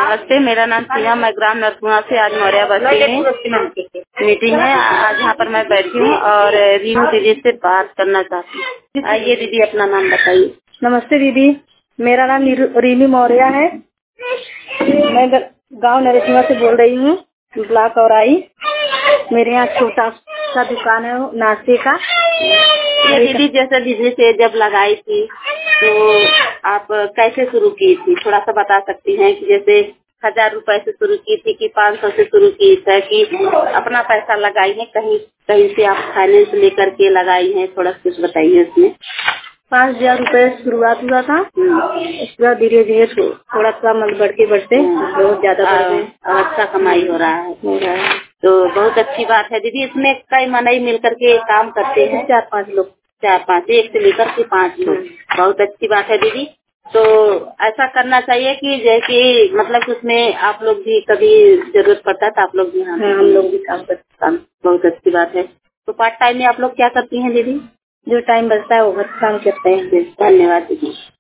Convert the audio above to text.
नमस्ते, मेरा नाम सीमा, मैं ग्राम नरकुआ से आज मौर्या बस्ती में मीटिंग है। आज यहाँ पर मैं बैठी हूँ और रीनू दीदी से बात करना चाहती हूँ। आइए दीदी, अपना नाम बताइए। नमस्ते दीदी, मेरा नाम रीनू मौर्या है। मैं गांव नरकुआ से बोल रही हूँ, ब्लॉक औराई। मेरे यहाँ छोटा सा दुकान है नाश्ते का। ये दीदी, जैसे बिजनेस जब लगाई थी तो आप कैसे शुरू की थी, थोड़ा सा बता सकती हैं कि जैसे 1000 रुपए से शुरू की थी कि 500 से शुरू की थी कि अपना पैसा लगाई है, कहीं कहीं से आप फाइनेंस लेकर के लगाई हैं, थोड़ा कुछ बताइए उसमें। 5000 रुपए शुरुआत हुआ था। उसके बाद धीरे धीरे थोड़ा सा बढ़ते बहुत ज्यादा बढ़ गए और अच्छा कमाई हो रहा है। तो बहुत अच्छी बात है दीदी। इसमें कई मनई मिल करके काम करते हैं, 4-5 लोग, 4-5, 1 से लेकर के 5 लोग। बहुत अच्छी बात है दीदी। तो ऐसा करना चाहिए कि जैसे मतलब उसमें आप लोग भी कभी जरूरत पड़ता है तो आप लोग भी हम लोग भी काम करते हैं। बहुत अच्छी बात है। तो पार्ट टाइम में आप लोग क्या करती हैं दीदी? जो टाइम बचता है वो काम करते हैं। धन्यवाद दीदी।